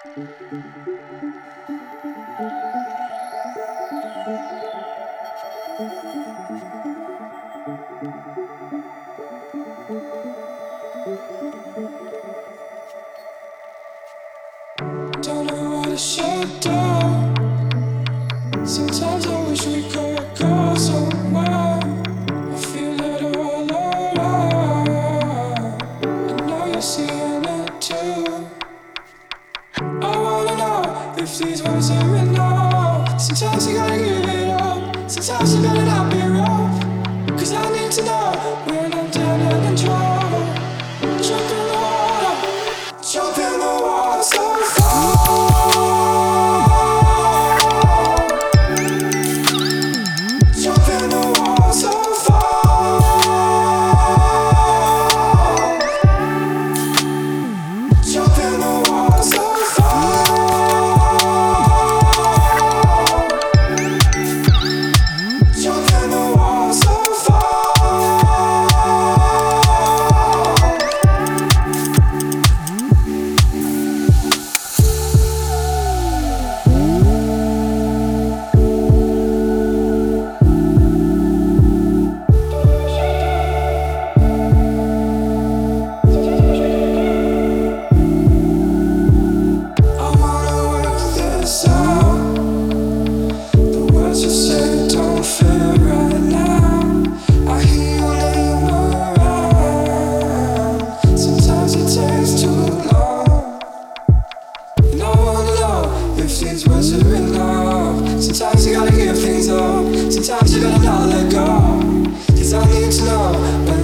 Don't know what I should do. Sometimes I wish we could go somewhere. I feel it all around. I know you're seeing it too. I wanna know if these words are enough. Sometimes you gotta give it up. Sometimes you gotta not be rough. 'Cause I need to know when I'm down and in trouble. Jump in the water. Jump in the water so far. Jump in the water so far. Jump in the water so far. Jump in the water so far. I wanna work this out. The words you say don't fit right now. I hear your name around. Sometimes it takes too long. And I wanna know if these words are enough. Sometimes you gotta give things up. Sometimes you gotta not let go. 'Cause I need to know when